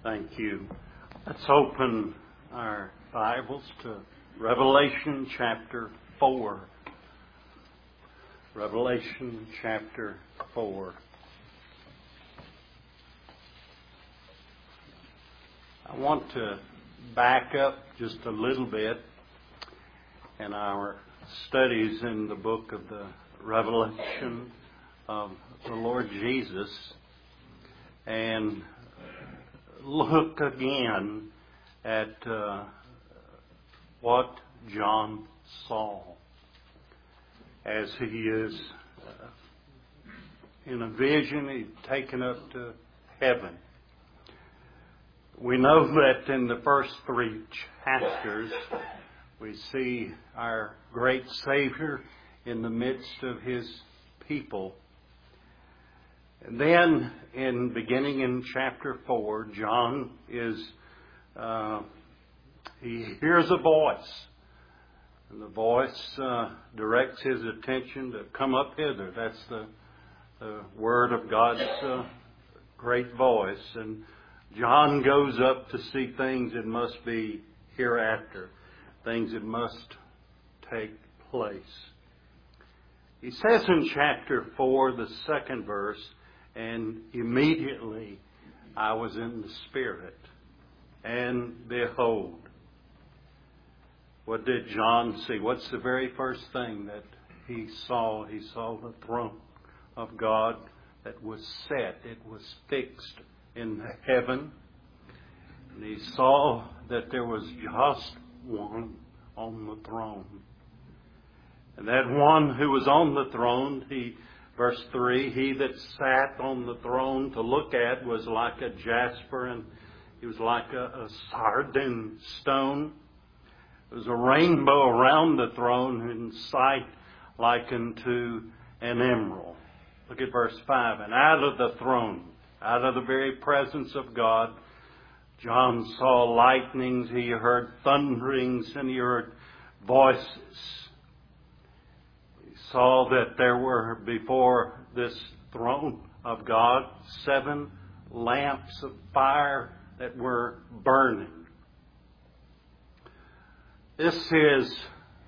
Thank you. Let's open our Bibles to Revelation chapter 4. Revelation chapter 4. I want to back up just a little bit in our studies in the book of the Revelation of the Lord Jesus and look again at what John saw as he is in a vision. He's taken up to heaven. We know that in the first 3 chapters we see our great Savior in the midst of His people. And then, beginning in chapter 4, John he hears a voice. And the voice directs his attention to come up hither. That's the word of God's great voice. And John goes up to see things that must be hereafter, things that must take place. He says in chapter 4, the 2nd verse, "And immediately I was in the Spirit, and behold." What did John see? What's the very first thing that he saw? He saw the throne of God that was set. It was fixed in heaven. And he saw that there was just one on the throne. And that one who was on the throne, verse 3, he that sat on the throne to look at was like a jasper, and he was like a sardine stone. There was a rainbow around the throne, in sight like unto an emerald. Look at verse 5. And out of the throne, out of the very presence of God, John saw lightnings, he heard thunderings, and he heard voices. Saw that there were before this throne of God 7 lamps of fire that were burning. This is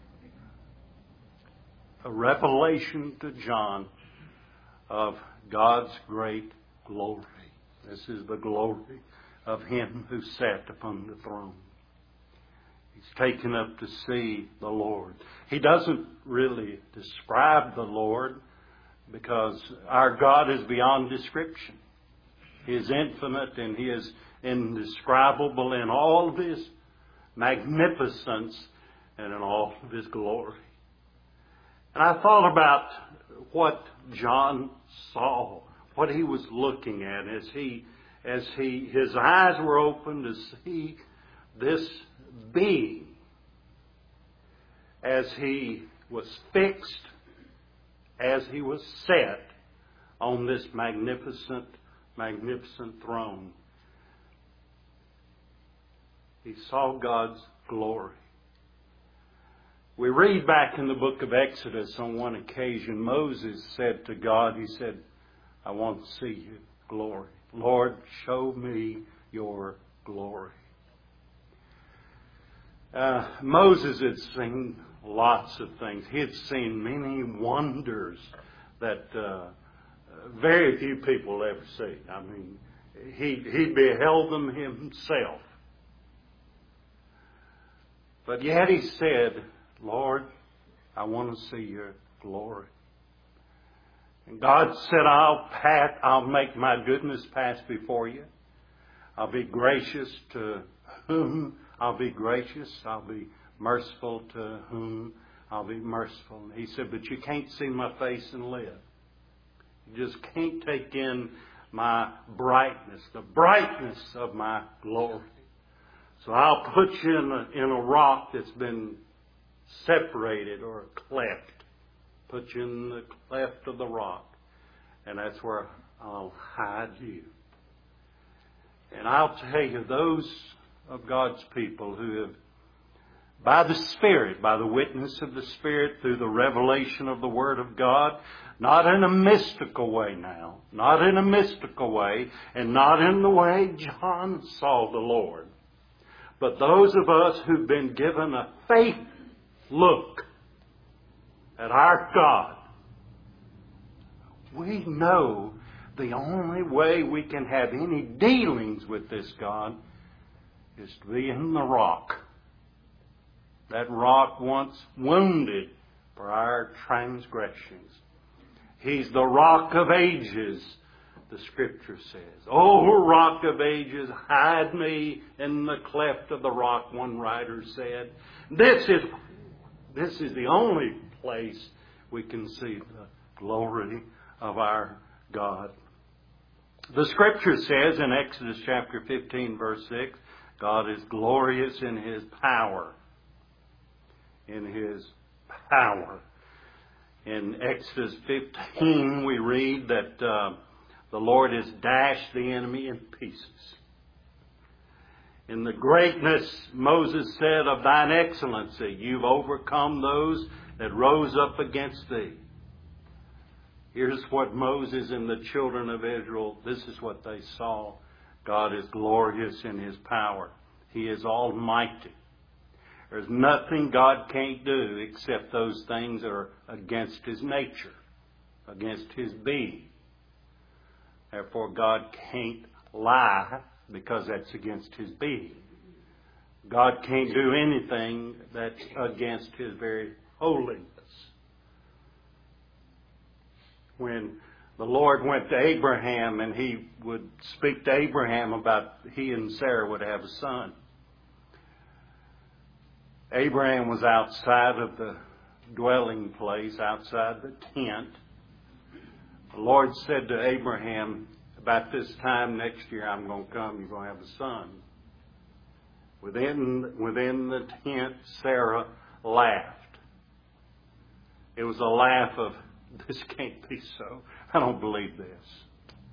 a revelation to John of God's great glory. This is the glory of Him who sat upon the throne. He's taken up to see the Lord. He doesn't really describe the Lord because our God is beyond description. He is infinite and He is indescribable in all of His magnificence and in all of His glory. And I thought about what John saw, what he was looking at as his eyes were opened to see this being, as he was fixed, as he was set on this magnificent throne. He saw God's glory. We read back in the book of Exodus, on one occasion, Moses said to God, he said, "I want to see your glory. Lord, show me your glory." Moses had seen lots of things. He had seen many wonders that very few people ever see. I mean, he beheld them himself. But yet he said, "Lord, I want to see your glory." And God said, I'll make my goodness pass before you. I'll be gracious to whom I'll be gracious. I'll be merciful to whom I'll be merciful. And he said, but you can't see my face and live. You just can't take in my brightness, the brightness of my glory. So I'll put you in a rock that's been separated, or a cleft. Put you in the cleft of the rock. And that's where I'll hide you. And I'll tell you, those of God's people who have by the Spirit, by the witness of the Spirit, through the revelation of the Word of God, not in a mystical way now, not in a mystical way, and not in the way John saw the Lord, but those of us who've been given a faith look at our God, we know the only way we can have any dealings with this God is to be in the rock. That rock once wounded for our transgressions. He's the rock of ages, the Scripture says. "O rock of ages, hide me in the cleft of the rock," one writer said. This is the only place we can see the glory of our God. The Scripture says in Exodus chapter 15, verse 6, God is glorious in His power. In His power. In Exodus 15, we read that the Lord has dashed the enemy in pieces. In the greatness, Moses said, of thine excellency, you've overcome those that rose up against thee. Here's what Moses and the children of Israel, this is what they saw. God is glorious in His power. He is almighty. There's nothing God can't do except those things that are against His nature, against His being. Therefore, God can't lie because that's against His being. God can't do anything that's against His very holiness. When the Lord went to Abraham and He would speak to Abraham about he and Sarah would have a son, Abraham was outside of the dwelling place, outside the tent. The Lord said to Abraham, about this time next year I'm going to come, you're going to have a son. Within the tent, Sarah laughed. It was a laugh of, this can't be so. I don't believe this.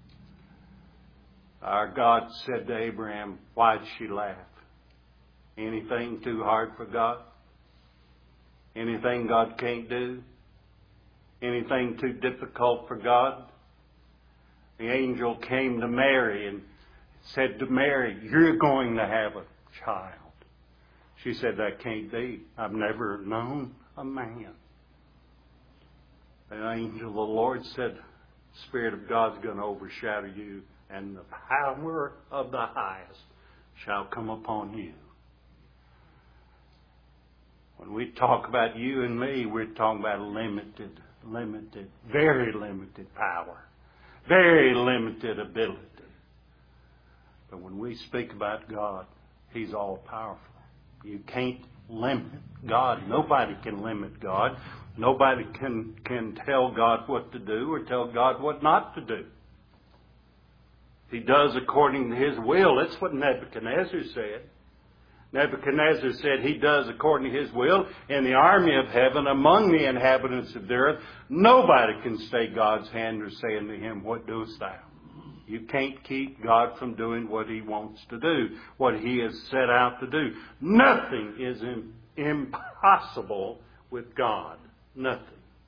Our God said to Abraham, why'd she laugh? Anything too hard for God? Anything God can't do? Anything too difficult for God? The angel came to Mary and said to Mary, you're going to have a child. She said, that can't be. I've never known a man. The angel of the Lord said, the Spirit of God's going to overshadow you, and the power of the highest shall come upon you. When we talk about you and me, we're talking about limited, very limited power, very limited ability. But when we speak about God, He's all powerful. You can't limit God. Nobody can limit God. Nobody can tell God what to do or tell God what not to do. He does according to His will. That's what Nebuchadnezzar said. Nebuchadnezzar said He does according to His will in the army of heaven among the inhabitants of the earth. Nobody can stay God's hand or say unto Him, what doest thou? You can't keep God from doing what He wants to do, what He has set out to do. Nothing is impossible with God. Nothing.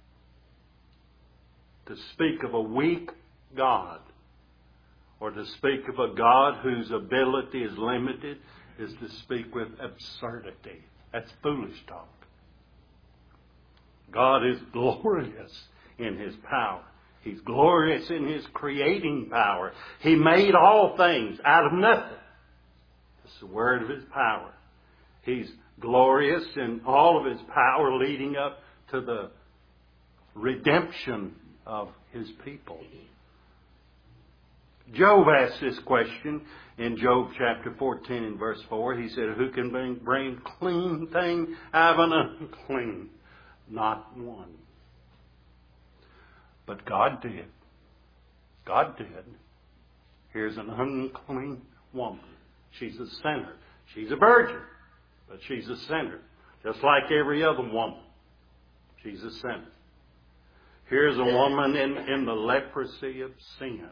To speak of a weak God, or to speak of a God whose ability is limited, is to speak with absurdity. That's foolish talk. God is glorious in His power. He's glorious in His creating power. He made all things out of nothing. It's the word of His power. He's glorious in all of His power leading up to the redemption of His people. Job asked this question in Job chapter 14 and verse 4. He said, who can bring clean thing out of an unclean? Not one. But God did. God did. Here's an unclean woman. She's a sinner. She's a virgin, but she's a sinner. Just like every other woman. She's a sinner. Here's a woman in the leprosy of sin.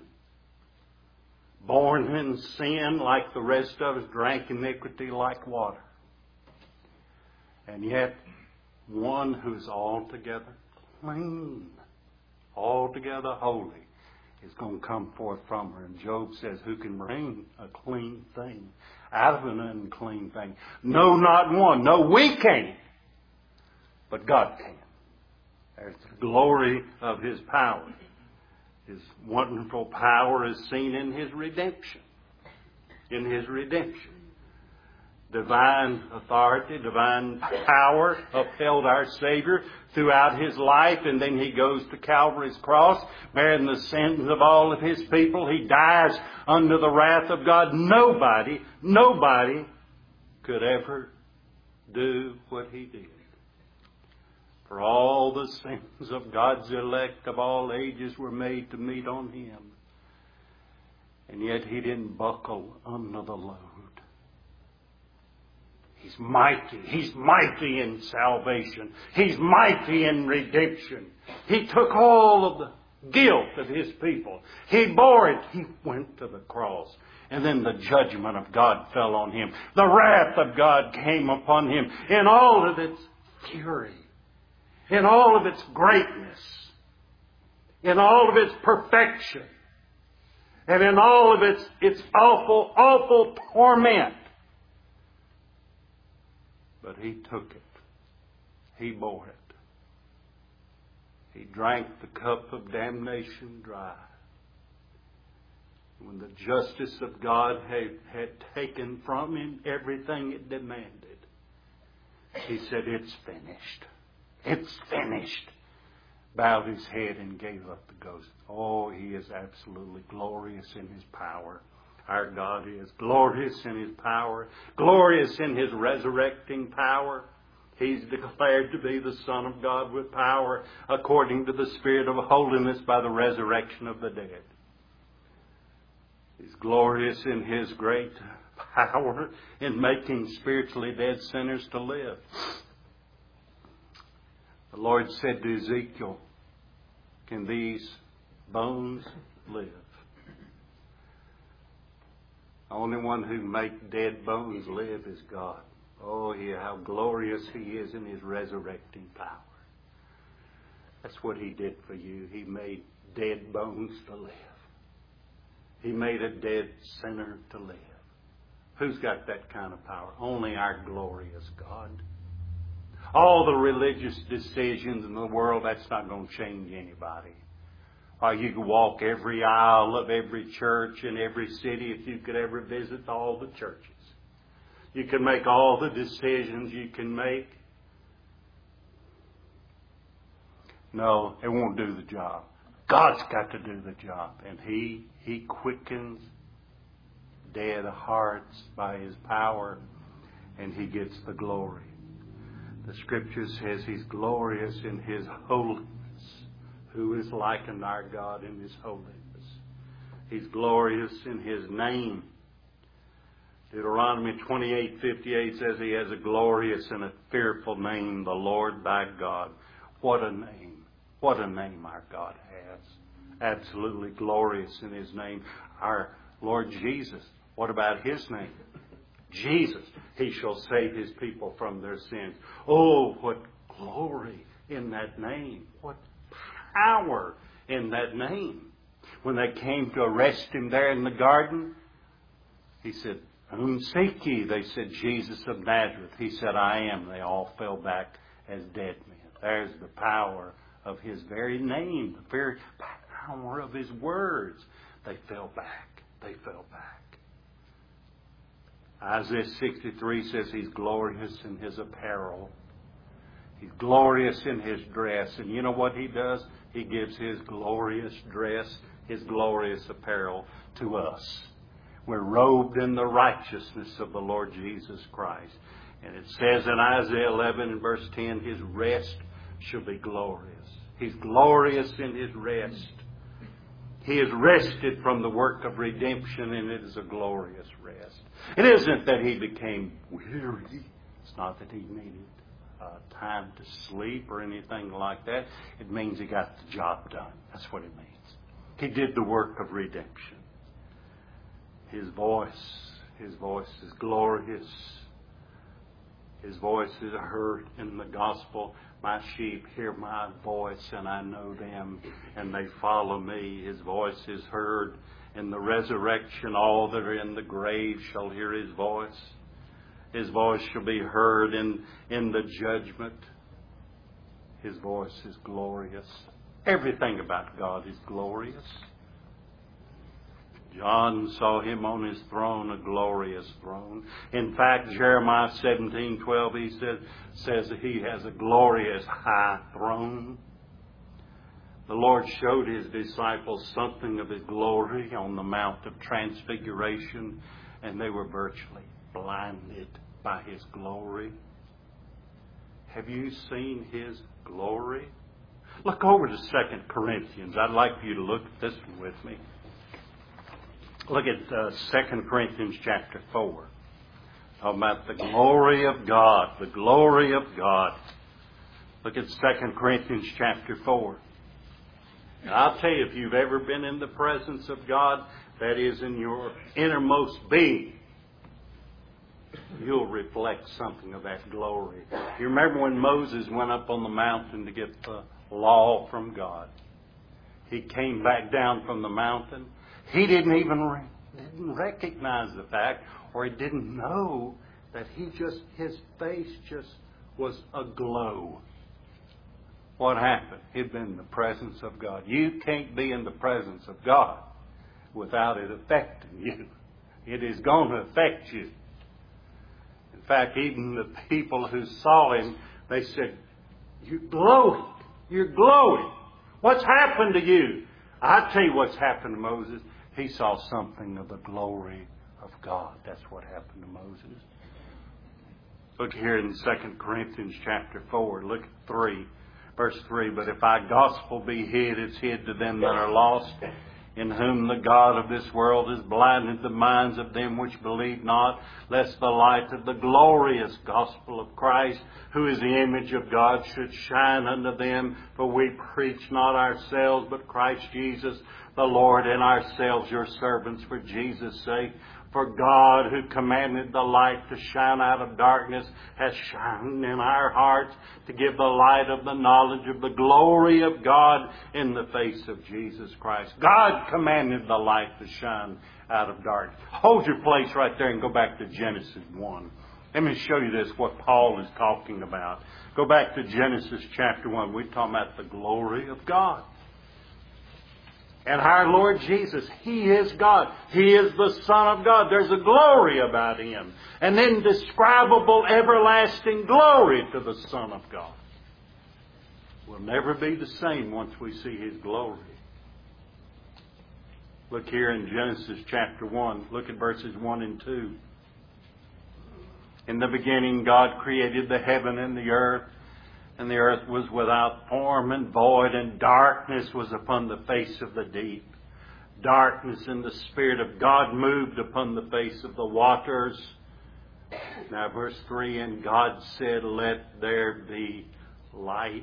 Born in sin like the rest of us, drank iniquity like water. And yet, one who's altogether clean, altogether holy, is going to come forth from her. And Job says, who can bring a clean thing out of an unclean thing? No, not one. No, we can't. But God can. There's the glory of His power. His wonderful power is seen in His redemption. In His redemption. Divine authority, divine power upheld our Savior throughout His life, and then He goes to Calvary's cross, bearing the sins of all of His people. He dies under the wrath of God. Nobody could ever do what He did. For all the sins of God's elect of all ages were made to meet on Him. And yet He didn't buckle under the load. He's mighty. He's mighty in salvation. He's mighty in redemption. He took all of the guilt of His people. He bore it. He went to the cross. And then the judgment of God fell on Him. The wrath of God came upon Him in all of its fury, in all of its greatness, in all of its perfection, and in all of its awful, awful torment. But He took it. He bore it. He drank the cup of damnation dry. When the justice of God had taken from Him everything it demanded, He said, it's finished. It's finished. Bowed His head and gave up the ghost. Oh, He is absolutely glorious in His power. Our God is glorious in His power, glorious in His resurrecting power. He's declared to be the Son of God with power according to the Spirit of holiness by the resurrection of the dead. He's glorious in His great power in making spiritually dead sinners to live. The Lord said to Ezekiel, can these bones live? The only one who makes dead bones live is God. Oh, yeah, how glorious He is in His resurrecting power. That's what He did for you. He made dead bones to live. He made a dead sinner to live. Who's got that kind of power? Only our glorious God. All the religious decisions in the world, that's not going to change anybody. Or you could walk every aisle of every church in every city if you could ever visit all the churches. You can make all the decisions you can make. No, it won't do the job. God's got to do the job. And He quickens dead hearts by His power, and He gets the glory. The Scripture says He's glorious in His holiness. Who is like unto our God in His holiness? He's glorious in His name. Deuteronomy 28:58 says He has a glorious and a fearful name, the Lord thy God. What a name. What a name our God has. Absolutely glorious in His name. Our Lord Jesus, what about His name? Jesus. He shall save His people from their sins. Oh, what glory in that name. What power in that name. When they came to arrest Him there in the garden, He said, whom seek ye? They said, Jesus of Nazareth. He said, I am. They all fell back as dead men. There's the power of His very name, the very power of His words. They fell back. They fell back. Isaiah 63 says He's glorious in His apparel. He's glorious in His dress. And you know what He does? He gives His glorious dress, His glorious apparel to us. We're robed in the righteousness of the Lord Jesus Christ. And it says in Isaiah 11 and verse 10, His rest shall be glorious. He's glorious in His rest. He is rested from the work of redemption, and it is a glorious rest. It isn't that He became weary. It's not that He needed time to sleep or anything like that. It means He got the job done. That's what it means. He did the work of redemption. His voice is glorious. His voice is heard in the gospel. My sheep hear my voice, and I know them, and they follow me. His voice is heard in the resurrection. All that are in the grave shall hear His voice. His voice shall be heard in the judgment. His voice is glorious. Everything about God is glorious. John saw Him on His throne, a glorious throne. In fact, Jeremiah 17:12, he says that He has a glorious high throne. The Lord showed His disciples something of His glory on the Mount of Transfiguration, and they were virtually blinded by His glory. Have you seen His glory? Look over to 2 Corinthians. I'd like for you to look at this one with me. Look at 2 Corinthians chapter 4. Talking about the glory of God. The glory of God. Look at 2 Corinthians chapter 4. Now, I'll tell you, if you've ever been in the presence of God, that is in your innermost being, you'll reflect something of that glory. You remember when Moses went up on the mountain to get the law from God? He came back down from the mountain. He didn't recognize the fact, or he didn't know that his face just was aglow. What happened? He'd been in the presence of God. You can't be in the presence of God without it affecting you. It is going to affect you. In fact, even the people who saw Him, they said, "You're glowing. You're glowing. What's happened to you?" I tell you what's happened to Moses. He saw something of the glory of God. That's what happened to Moses. Look here in 2 Corinthians chapter 4. Look at 3. Verse 3. But if our gospel be hid, it's hid to them that are lost, in whom the God of this world has blinded the minds of them which believe not, lest the light of the glorious gospel of Christ, who is the image of God, should shine unto them. For we preach not ourselves, but Christ Jesus, the Lord, and ourselves your servants for Jesus' sake. For God, who commanded the light to shine out of darkness, has shined in our hearts to give the light of the knowledge of the glory of God in the face of Jesus Christ. God commanded the light to shine out of darkness. Hold your place right there and go back to Genesis 1. Let me show you this, what Paul is talking about. Go back to Genesis chapter 1. We're talking about the glory of God. And our Lord Jesus, He is God. He is the Son of God. There's a glory about Him. An indescribable, everlasting glory to the Son of God. We'll never be the same once we see His glory. Look here in Genesis chapter 1. Look at verses 1 and 2. In the beginning, God created the heaven and the earth. And the earth was without form and void, and darkness was upon the face of the deep. Darkness and the Spirit of God moved upon the face of the waters. Now verse 3, and God said, let there be light.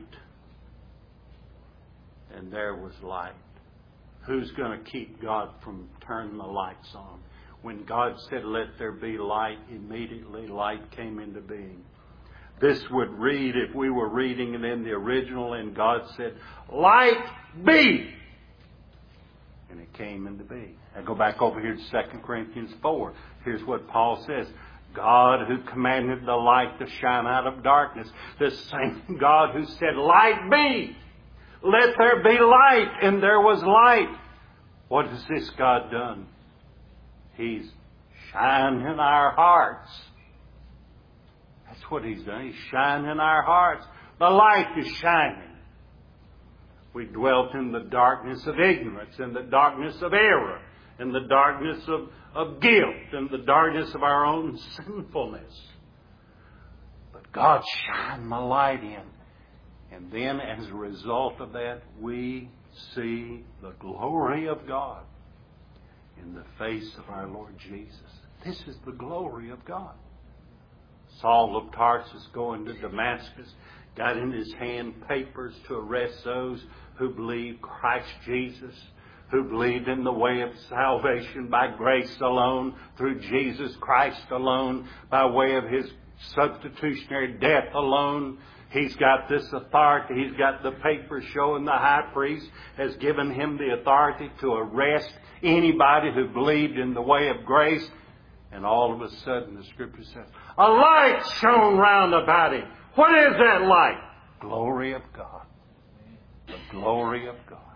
And there was light. Who's going to keep God from turning the lights on? When God said, let there be light, immediately light came into being. This would read, if we were reading it in the original, and God said, light be! And it came into being. Now go back over here to 2 Corinthians 4. Here's what Paul says. God who commanded the light to shine out of darkness. The same God who said, light be! Let there be light! And there was light. What has this God done? He's shining in our hearts. That's what He's done. He's shining in our hearts. The light is shining. We dwelt in the darkness of ignorance, in the darkness of error, in the darkness of guilt, in the darkness of our own sinfulness. But God shined the light in. And then as a result of that, we see the glory of God in the face of our Lord Jesus. This is the glory of God. Saul of Tarsus, going to Damascus, got in his hand papers to arrest those who believed Christ Jesus, who believed in the way of salvation by grace alone, through Jesus Christ alone, by way of His substitutionary death alone. He's got this authority. He's got the paper showing the high priest has given him the authority to arrest anybody who believed in the way of grace. And all of a sudden, the Scripture says, a light shone round about him. What is that light? Glory of God. The glory of God.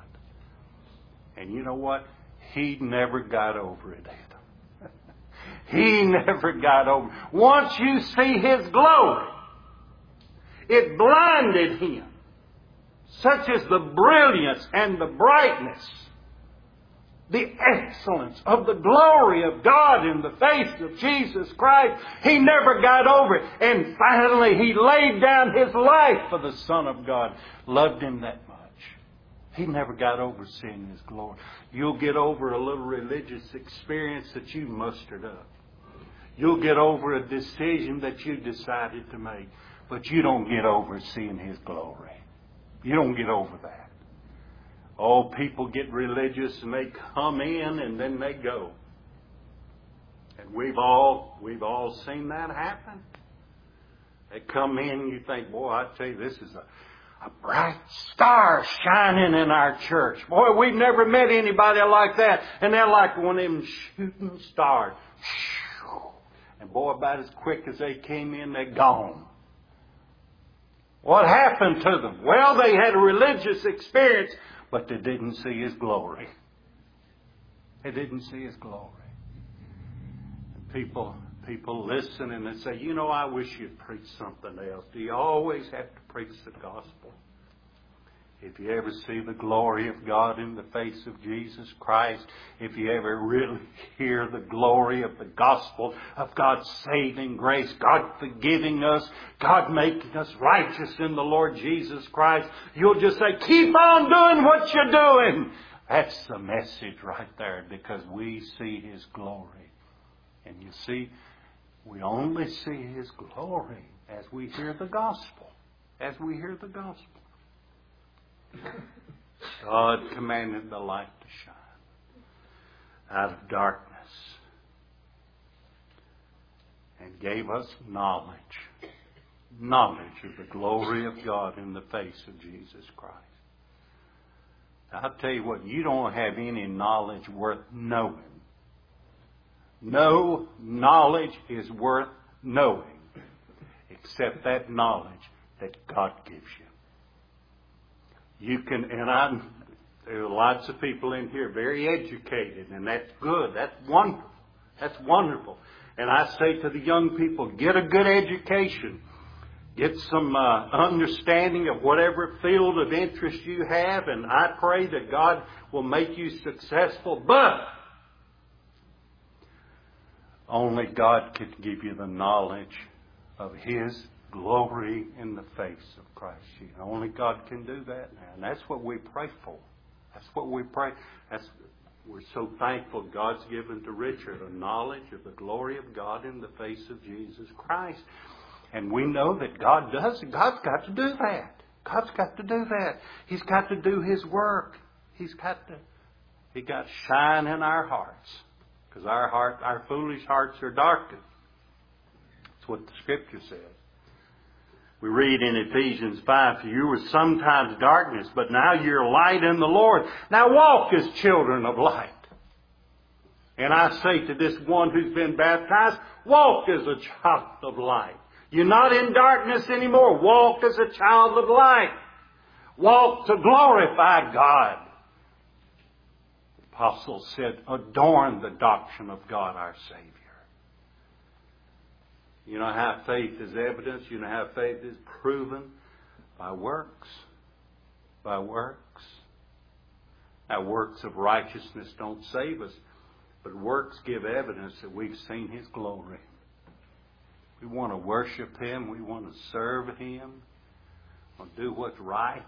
And you know what? He never got over it, Adam. He never got over it. Once you see His glory, it blinded him. Such is the brilliance and the brightness, the excellence of the glory of God in the face of Jesus Christ. He never got over it. And finally, He laid down His life for the Son of God. Loved Him that much. He never got over seeing His glory. You'll get over a little religious experience that you mustered up. You'll get over a decision that you decided to make. But you don't get over seeing His glory. You don't get over that. Oh, people get religious and they come in and then they go. And we've all seen that happen. They come in and you think, boy, I tell you, this is a bright star shining in our church. Boy, we've never met anybody like that. And they're like one of them shooting stars. And boy, about as quick as they came in, they're gone. What happened to them? Well, they had a religious experience, but they didn't see His glory. They didn't see His glory. And people listen and they say, you know, I wish you'd preach something else. Do you always have to preach the gospel? If you ever see the glory of God in the face of Jesus Christ, if you ever really hear the glory of the gospel of God's saving grace, God forgiving us, God making us righteous in the Lord Jesus Christ, you'll just say, keep on doing what you're doing. That's the message right there, because we see His glory. And you see, we only see His glory as we hear the gospel. As we hear the gospel. God commanded the light to shine out of darkness and gave us knowledge of the glory of God in the face of Jesus Christ. Now, I'll tell you what, you don't have any knowledge worth knowing. No knowledge is worth knowing except that knowledge that God gives you. You can, and there are lots of people in here very educated, and that's good. That's wonderful. That's wonderful. And I say to the young people, get a good education. Get some understanding of whatever field of interest you have, and I pray that God will make you successful. But only God can give you the knowledge of His glory in the face of Christ Jesus. Only God can do that now. And that's what we pray for. That's what we pray. We're so thankful God's given to Richard a knowledge of the glory of God in the face of Jesus Christ. And we know that God does. God's got to do that. God's got to do that. He's got to do His work. He got to shine in our hearts. Because our foolish hearts are darkened. That's what the Scripture says. We read in Ephesians 5, you were sometimes darkness, but now you're light in the Lord. Now walk as children of light. And I say to this one who's been baptized, walk as a child of light. You're not in darkness anymore. Walk as a child of light. Walk to glorify God. The apostle said, adorn the doctrine of God our Savior. You know how faith is evidenced? You know how faith is proven? By works. By works. Now, works of righteousness don't save us, but works give evidence that we've seen His glory. We want to worship Him. We want to serve Him. We want to do what's right.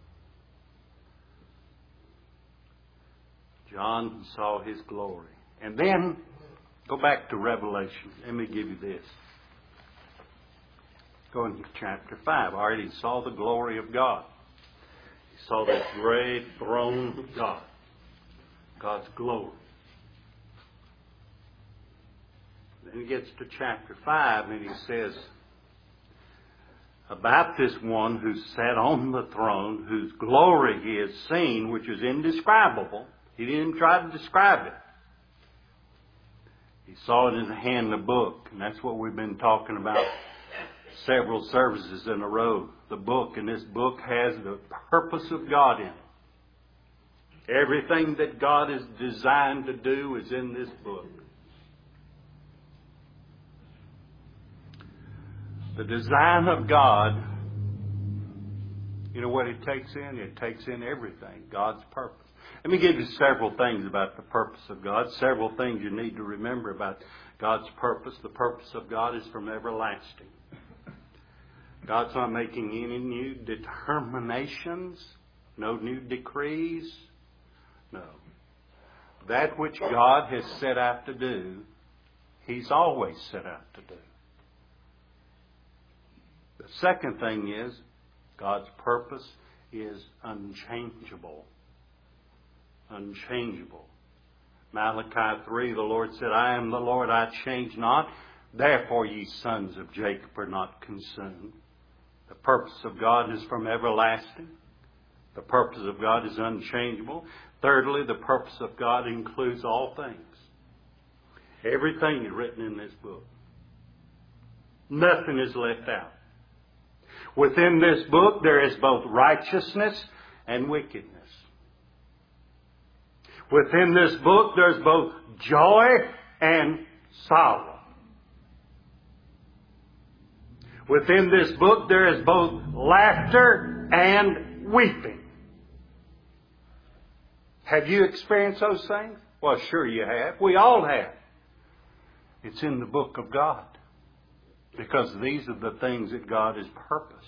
John saw His glory. And then, go back to Revelation. Let me give you this. Go into chapter 5. Already he saw the glory of God. He saw that great throne of God. God's glory. Then he gets to chapter 5 and he says, about this one who sat on the throne, whose glory he has seen, which is indescribable. He didn't try to describe it. He saw it in the hand of the book, and that's what we've been talking about several services in a row. The book, and this book has the purpose of God in it. Everything that God is designed to do is in this book. The design of God, you know what it takes in? It takes in everything, God's purpose. Let me give you several things about the purpose of God, several things you need to remember about God's purpose. The purpose of God is from everlasting. God's not making any new determinations, no new decrees. No. That which God has set out to do, He's always set out to do. The second thing is, God's purpose is unchangeable. Unchangeable. Malachi 3, the Lord said, I am the Lord, I change not. Therefore ye sons of Jacob are not consumed. The purpose of God is from everlasting. The purpose of God is unchangeable. Thirdly, the purpose of God includes all things. Everything is written in this book. Nothing is left out. Within this book there is both righteousness and wickedness. Within this book there's both joy and sorrow. Within this book there is both laughter and weeping. Have you experienced those things? Well, sure you have. We all have. It's in the book of God. Because these are the things that God has purposed.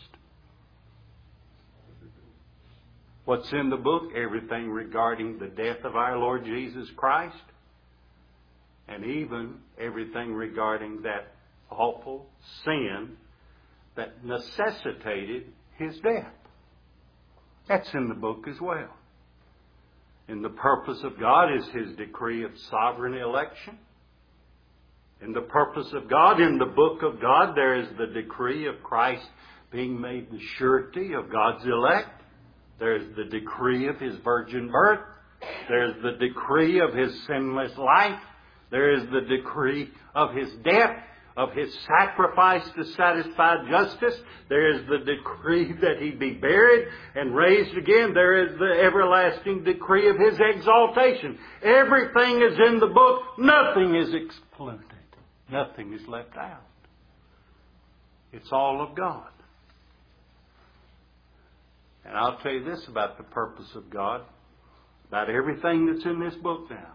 What's in the book? Everything regarding the death of our Lord Jesus Christ. And even everything regarding that awful sin that necessitated His death. That's in the book as well. And the purpose of God is His decree of sovereign election. In the purpose of God, in the book of God, there is the decree of Christ being made the surety of God's elect. There's the decree of His virgin birth. There's the decree of His sinless life. There is the decree of His death, of His sacrifice to satisfy justice. There is the decree that He be buried and raised again. There is the everlasting decree of His exaltation. Everything is in the book. Nothing is excluded. Nothing is left out. It's all of God. And I'll tell you this about the purpose of God, about everything that's in this book now.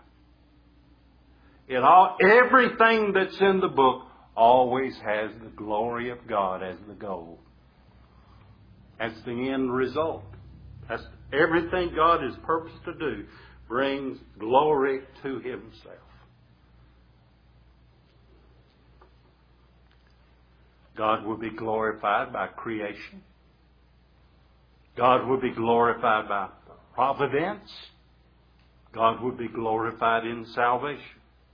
Everything that's in the book always has the glory of God as the goal. That's the end result. That's everything God has purposed to do brings glory to Himself. God will be glorified by creation. God will be glorified by providence. God will be glorified in salvation.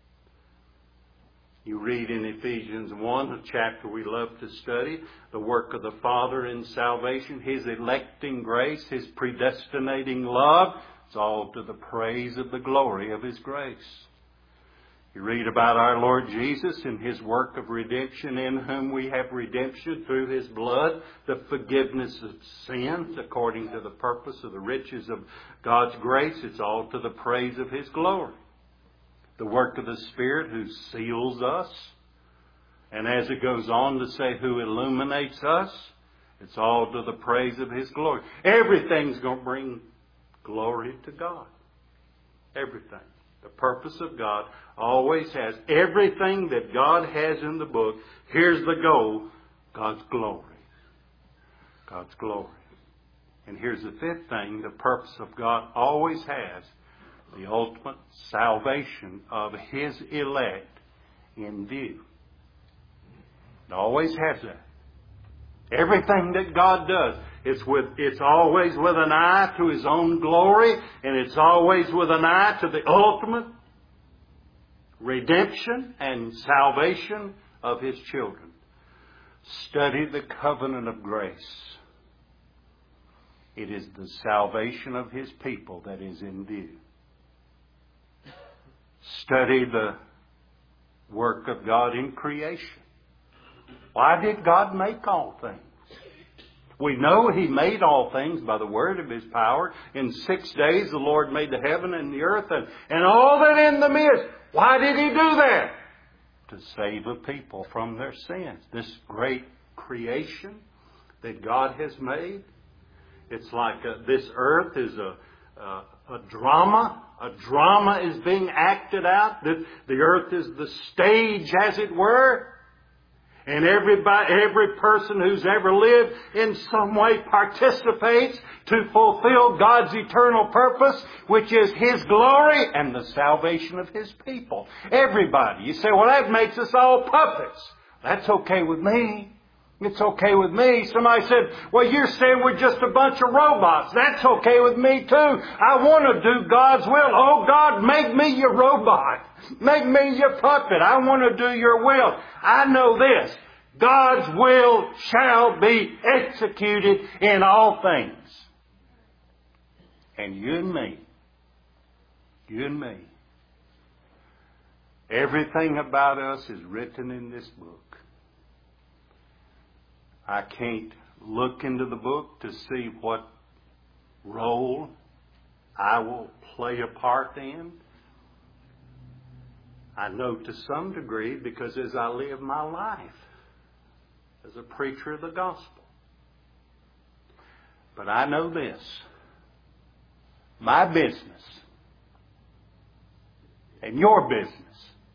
You read in Ephesians 1, a chapter we love to study, the work of the Father in salvation, His electing grace, His predestinating love. It's all to the praise of the glory of His grace. You read about our Lord Jesus and His work of redemption, in whom we have redemption through His blood, the forgiveness of sins according to the purpose of the riches of God's grace. It's all to the praise of His glory. The work of the Spirit who seals us. And as it goes on to say, who illuminates us. It's all to the praise of His glory. Everything's going to bring glory to God. Everything. The purpose of God always has everything that God has in the book. Here's the goal. God's glory. God's glory. And here's the fifth thing. The purpose of God always has the ultimate salvation of His elect in view. It always has that. Everything that God does, it's always with an eye to His own glory, and it's always with an eye to the ultimate redemption and salvation of His children. Study the covenant of grace. It is the salvation of His people that is in view. Study the work of God in creation. Why did God make all things? We know He made all things by the word of His power. In 6 days the Lord made the heaven and the earth and all that in them is. Why did He do that? To save a people from their sins. This great creation that God has made. It's like this earth is a drama. A drama is being acted out. The earth is the stage, as it were. And every person who's ever lived in some way participates to fulfill God's eternal purpose, which is His glory and the salvation of His people. Everybody. You say, well, that makes us all puppets. That's okay with me. It's okay with me. Somebody said, well, you're saying we're just a bunch of robots. That's okay with me too. I want to do God's will. Oh, God, make me your robot. Make me your puppet. I want to do your will. I know this. God's will shall be executed in all things. And you and me, everything about us is written in this book. I can't look into the book to see what role I will play a part in. I know to some degree because as I live my life as a preacher of the gospel. But I know this. My business and your business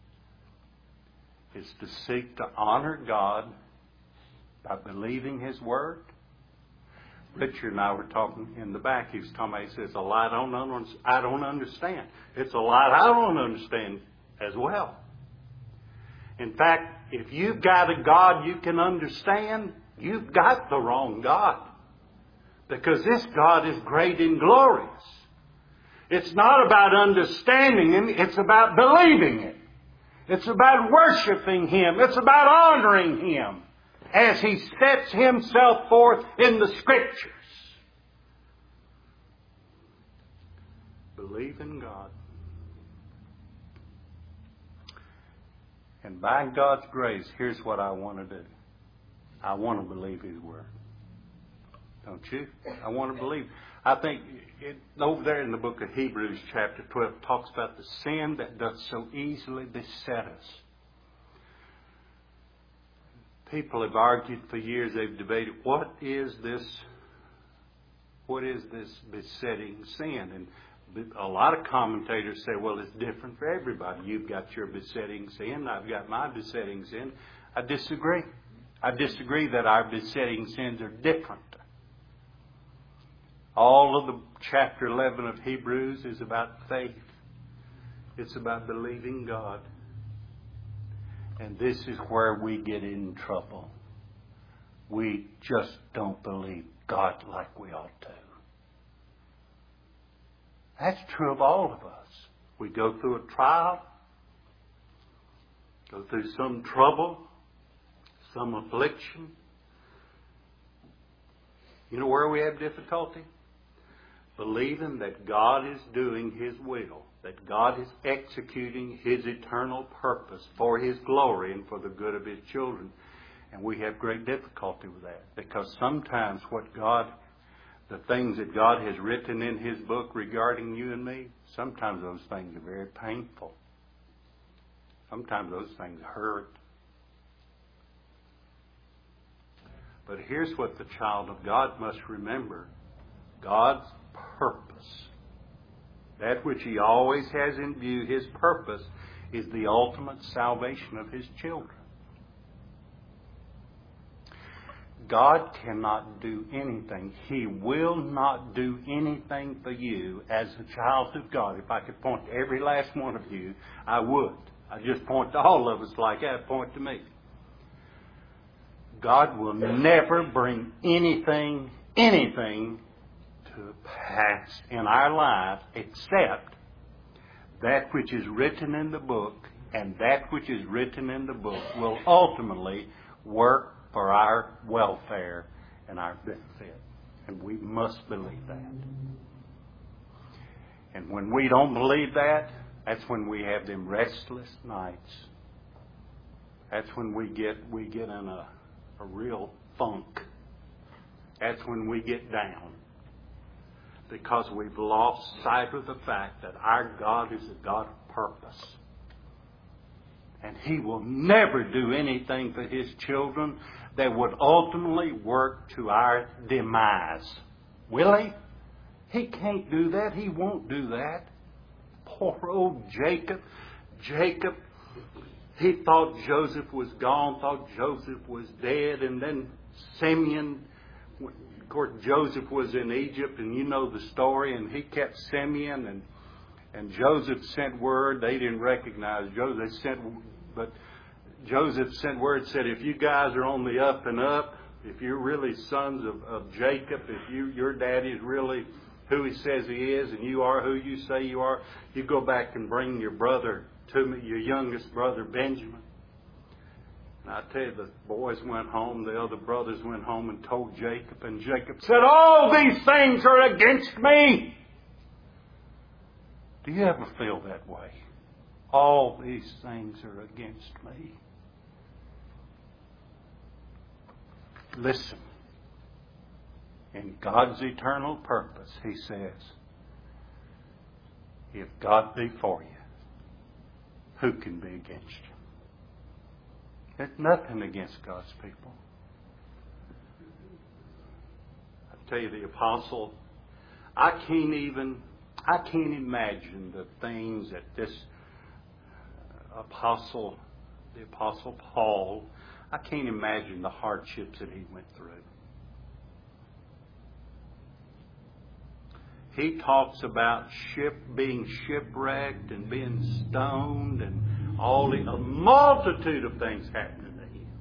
is to seek to honor God by believing His Word. Richard and I were talking in the back. He was talking about, he says, a lot I don't understand. It's a lot I don't understand as well. In fact, if you've got a God you can understand, you've got the wrong God. Because this God is great and glorious. It's not about understanding Him, it's about believing Him. It's about worshiping Him. It's about honoring Him as He sets Himself forth in the Scriptures. Believe in God. And by God's grace, here's what I want to do. I want to believe His Word. Don't you? I want to believe. I think over there in the book of Hebrews chapter 12 talks about the sin that doth so easily beset us. People have argued for years, they've debated, what is this besetting sin? And a lot of commentators say, well, it's different for everybody. You've got your besetting sin, I've got my besetting sin. I disagree. I disagree that our besetting sins are different. All of the chapter 11 of Hebrews is about faith. It's about believing God. And this is where we get in trouble. We just don't believe God like we ought to. That's true of all of us. We go through a trial, go through some trouble, some affliction. You know where we have difficulty? Believing that God is doing His will, that God is executing His eternal purpose for His glory and for the good of His children. And we have great difficulty with that because sometimes the things that God has written in His book regarding you and me, sometimes those things are very painful. Sometimes those things hurt. But here's what the child of God must remember. God's purpose, that which He always has in view, His purpose, is the ultimate salvation of His children. God cannot do anything. He will not do anything for you as a child of God. If I could point to every last one of you, I would. I just point to all of us like that. Point to me. God will never bring anything to pass in our lives except that which is written in the book, and that which is written in the book will ultimately work for our welfare and our benefit. And we must believe that. And when we don't believe that, that's when we have them restless nights. That's when we get in a real funk. That's when we get down. Because we've lost sight of the fact that our God is a God of purpose. And He will never do anything for His children that would ultimately work to our demise. Will He? He can't do that. He won't do that. Poor old Jacob. Jacob, he thought Joseph was gone, thought Joseph was dead. And then Simeon, of course, Joseph was in Egypt, and you know the story. And he kept Simeon, and Joseph sent word. They didn't recognize Joseph. But Joseph sent word, said, if you guys are on the up and up, if you're really sons of Jacob, if your daddy is really who he says he is, and you are who you say you are, you go back and bring your brother to me, your youngest brother, Benjamin. And I tell you, the boys went home, the other brothers went home and told Jacob, and Jacob said, all these things are against me. Do you ever feel that way? All these things are against me. Listen. In God's eternal purpose, He says, if God be for you, who can be against you? There's nothing against God's people. I tell you, the apostle, I can't imagine the things that this apostle, the apostle Paul, I can't imagine the hardships that he went through. He talks about being shipwrecked and being stoned and a multitude of things happening to him.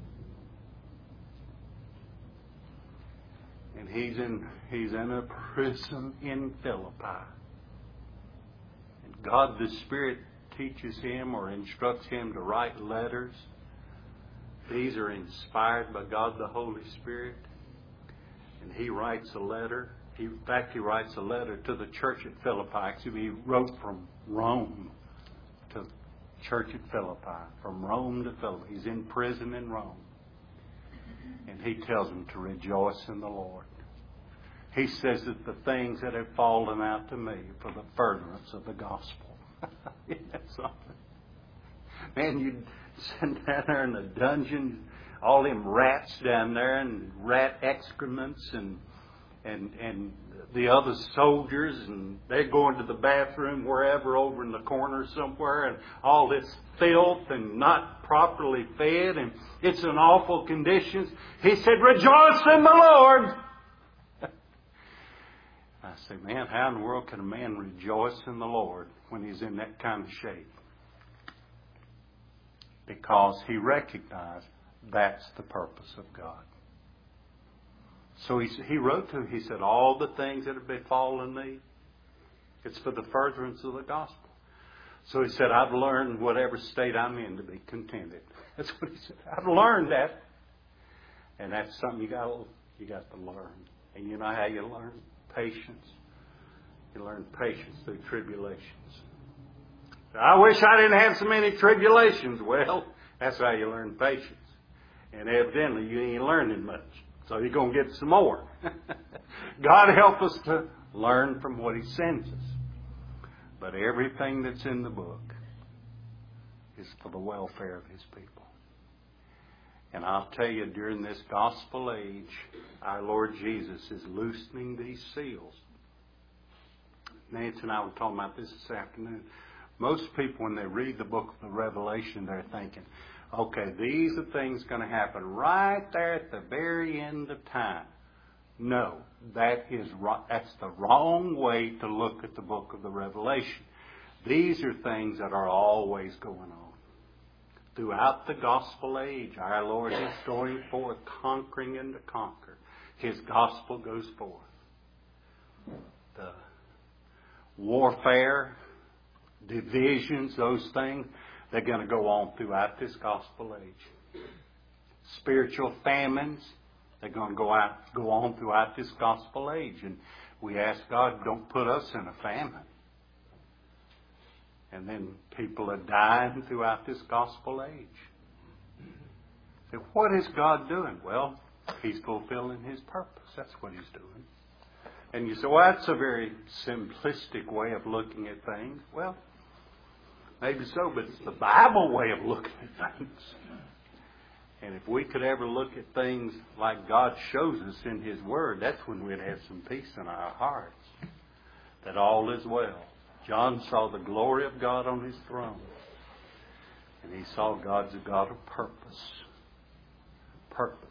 And he's in a prison in Philippi. And God the Spirit teaches him or instructs him to write letters. These are inspired by God the Holy Spirit. And he writes a letter. In fact, he writes a letter to the church at Philippi. Actually, he wrote from Rome to the church at Philippi. From Rome to Philippi. He's in prison in Rome. And he tells them to rejoice in the Lord. He says that the things that have fallen out to me for the furtherance of the gospel. Isn't that something? Man, you'd sit down there in the dungeon, all them rats down there and rat excrements and the other soldiers, and they're going to the bathroom wherever over in the corner somewhere, and all this filth and not properly fed, and it's in awful conditions. He said, rejoice in the Lord. I say, man, how in the world can a man rejoice in the Lord when he's in that kind of shape? Because he recognized that's the purpose of God. So he wrote to him, he said, all the things that have befallen me, it's for the furtherance of the gospel. So he said, I've learned whatever state I'm in to be contented. That's what he said. I've learned that. And that's something you got to learn. And you know how you learn? Patience. You learn patience through tribulations. I wish I didn't have so many tribulations. Well, that's how you learn patience. And evidently you ain't learning much. So you're going to get some more. God help us to learn from what He sends us. But everything that's in the book is for the welfare of His people. And I'll tell you, during this gospel age, our Lord Jesus is loosening these seals. Nancy and I were talking about this afternoon. Most people, when they read the book of the Revelation, they're thinking, okay, these are things going to happen right there at the very end of time. No, that's the wrong way to look at the book of the Revelation. These are things that are always going on. Throughout the gospel age, our Lord is going forth, conquering and to conquer. His gospel goes forth. The warfare, divisions, those things, they're going to go on throughout this gospel age. spiritual famines. They're going to go on throughout this gospel age. And we ask God, don't put us in a famine. And then people are dying throughout this gospel age. So what is God doing? Well, He's fulfilling His purpose. That's what He's doing. And you say, well, that's a very simplistic way of looking at things. Well, maybe so, but it's the Bible way of looking at things. And if we could ever look at things like God shows us in His Word, that's when we'd have some peace in our hearts. That all is well. John saw the glory of God on His throne. And he saw God's a God of purpose. Purpose.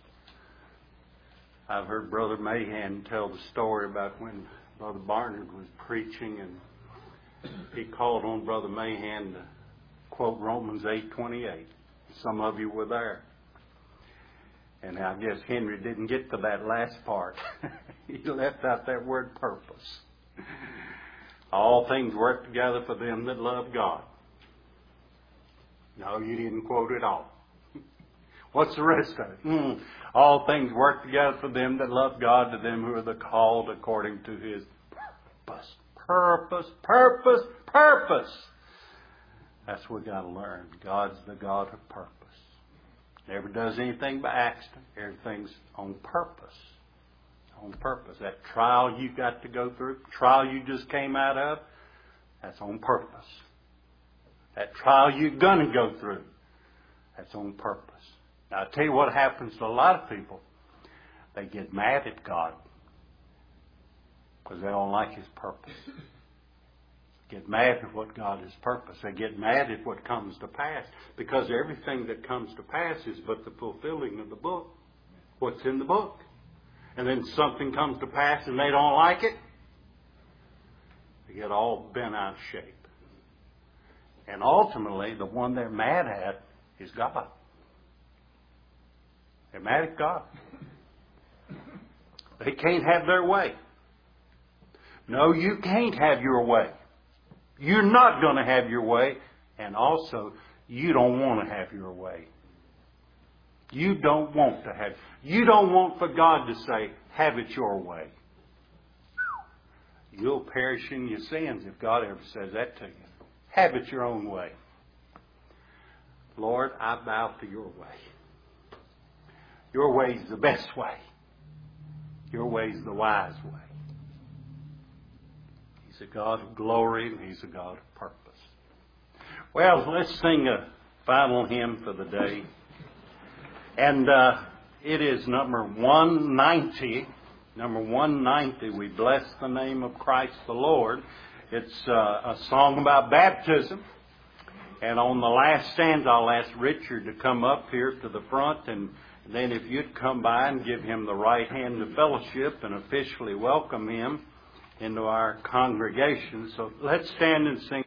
I've heard Brother Mahan tell the story about when Brother Barnard was preaching, and he called on Brother Mahan to quote Romans 8:28. Some of you were there. And I guess Henry didn't get to that last part. He left out that word purpose. All things work together for them that love God. No, you didn't quote it all. What's the rest of it? All things work together for them that love God, to them who are the called according to His purpose. Purpose, purpose, purpose. That's what we've got to learn. God's the God of purpose. Never does anything by accident. Everything's on purpose. On purpose. That trial you got to go through, trial you just came out of, that's on purpose. That trial you're going to go through, that's on purpose. Now, I'll tell you what happens to a lot of people. They get mad at God because they don't like His purpose. Get mad at what God has purposed. They get mad at what comes to pass, because everything that comes to pass is but the fulfilling of the book. What's in the book. And then something comes to pass and they don't like it. They get all bent out of shape. And ultimately, the one they're mad at is God. They're mad at God. They can't have their way. No, you can't have your way. You're not going to have your way. And also, you don't want to have your way. You don't want to have. You don't want for God to say, have it your way. You'll perish in your sins if God ever says that to you. Have it your own way. Lord, I bow to your way. Your way is the best way. Your way is the wise way. He's a God of glory and He's a God of purpose. Well, let's sing a final hymn for the day. And it is number 190. Number 190, We Bless the Name of Christ the Lord. It's a song about baptism. And on the last stanza, I'll ask Richard to come up here to the front. And then if you'd come by and give him the right hand of fellowship and officially welcome him into our congregation. So let's stand and sing.